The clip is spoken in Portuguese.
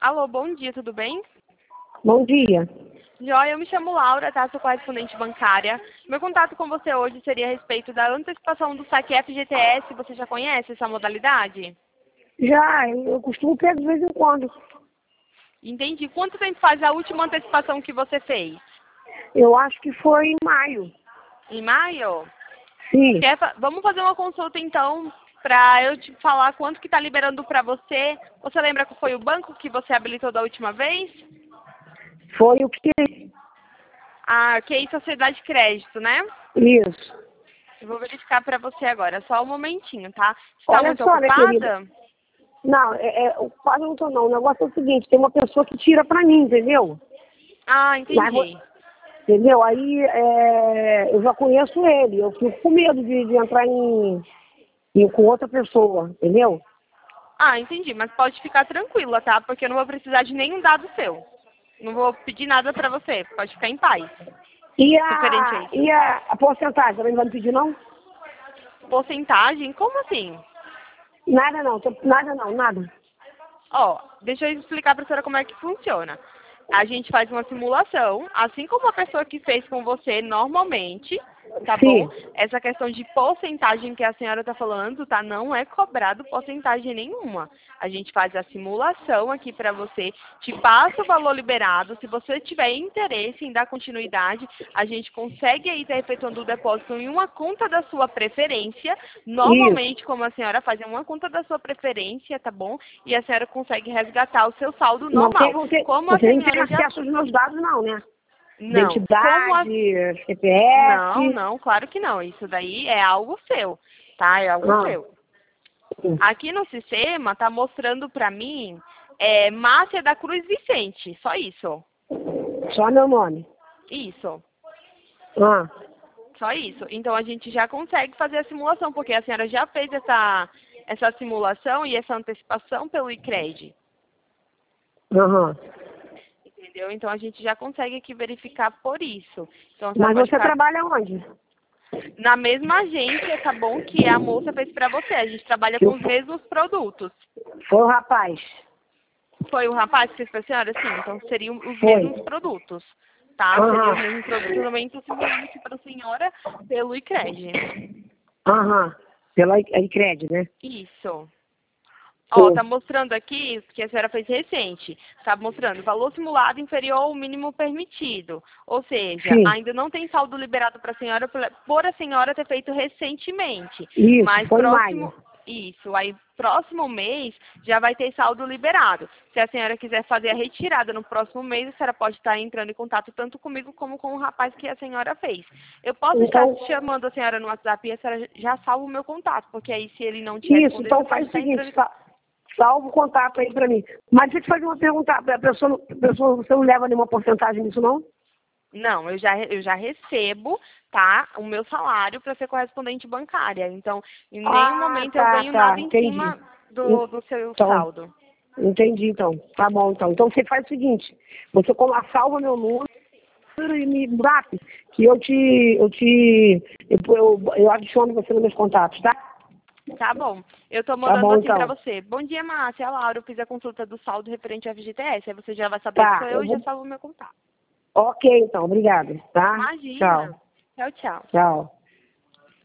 Alô, bom dia, tudo bem? Bom dia. Joia, eu me chamo Laura, tá? Sou correspondente bancária. Meu contato com você hoje seria a respeito da antecipação do saque FGTS. Você já conhece essa modalidade? Já, eu costumo pegar de vez em quando. Entendi. Quanto tempo faz a última antecipação que você fez? Eu acho que foi em maio. Em maio? Sim, Vamos fazer uma consulta então, para eu te falar quanto que está liberando para você. Você lembra que foi o banco que você habilitou da última vez? foi o que? Ah, QI Sociedade de Crédito, né? Isso. Eu vou verificar para você agora, só um momentinho, tá? Está Olha muito só, minha querida. ocupada? Não, quase não tô não. O negócio é o seguinte, tem uma pessoa que tira pra mim, entendeu? Ah, Mas, entendi. entendeu? Aí eu já conheço ele. Eu fico com medo de entrar com outra pessoa, entendeu? Ah, entendi, mas pode ficar tranquila, tá? Porque eu não vou precisar de nenhum dado seu. Não vou pedir nada pra você, pode ficar em paz. E Referente a a, isso. e a porcentagem, também não vai me pedir não? Porcentagem? Como assim? Nada não, nada não, nada. Ó, deixa eu explicar pra senhora como é que funciona. A gente faz uma simulação, assim como a pessoa que fez com você normalmente, tá bom? Sim. Essa questão de porcentagem que a senhora está falando, tá? Não é cobrado porcentagem nenhuma. A gente faz a simulação aqui para você, te passa o valor liberado. Se você tiver interesse em dar continuidade, a gente consegue aí estar efetuando o depósito em uma conta da sua preferência. Isso. Normalmente, como a senhora faz, é uma conta da sua preferência, tá bom? E a senhora consegue resgatar o seu saldo Não tem, normal. não tem, Como a você nem tem senhora já... acesso aos meus dados não, né? Não. Como a... Identidade, Não, CPF. não, claro que não. Isso daí é algo seu, tá? É algo Ah, seu. Aqui no sistema tá mostrando pra mim Márcia da Cruz Vicente, só isso. só meu nome. Isso, Ah, só isso. Então a gente já consegue fazer a simulação, porque a senhora já fez essa simulação e essa antecipação pelo ICRED, aham. entendeu? Então a gente já consegue aqui verificar por isso. Então a senhora Mas pode você ficar trabalha onde? na mesma agência, tá bom? Que a moça fez pra você. A gente trabalha Que com os mesmos produtos. foi o rapaz. Foi o rapaz que fez pra senhora? Sim, então seriam os Foi. mesmos produtos, tá? Seriam Aham. os mesmos produtos, também estou simulando aqui para a senhora pelo ICRED. Aham. Pela ICRED, né? Isso. Ó, Foi. tá mostrando aqui que a senhora fez recente. Tá mostrando valor simulado inferior ao mínimo permitido. Ou seja, Sim. ainda não tem saldo liberado para a senhora por a senhora ter feito recentemente. Isso, Mas foi em maio. próximo, isso, aí próximo mês já vai ter saldo liberado. Se a senhora quiser fazer a retirada no próximo mês, a senhora pode estar entrando em contato tanto comigo como com o rapaz que a senhora fez. Eu posso estar Então, chamando a senhora no WhatsApp e a senhora já salva o meu contato, porque aí se ele não te isso, responder, você então pode faz o estar entrando seguinte, em contato. salva o contato aí pra mim. Mas deixa eu te fazer uma pergunta, você não leva nenhuma porcentagem nisso, não? Não, eu já recebo, tá, o meu salário para ser correspondente bancária. Então, em nenhum Ah, momento eu ganho tá, nada em entendi. cima do seu Então, saldo. entendi, então. Tá bom, então. Então você faz o seguinte, você salva meu número e me bate, que eu adiciono você nos meus contatos, tá? Tá bom. Eu tô Tá mandando bom, assim para então. você. Bom dia, Márcia. Laura, eu fiz a consulta do saldo referente ao FGTS. Aí você já vai saber que Tá, sou eu eu e já vou. salvo o meu contato. Ok, então, obrigado, tá? Imagina. Tchau, Tchau, tchau. tchau.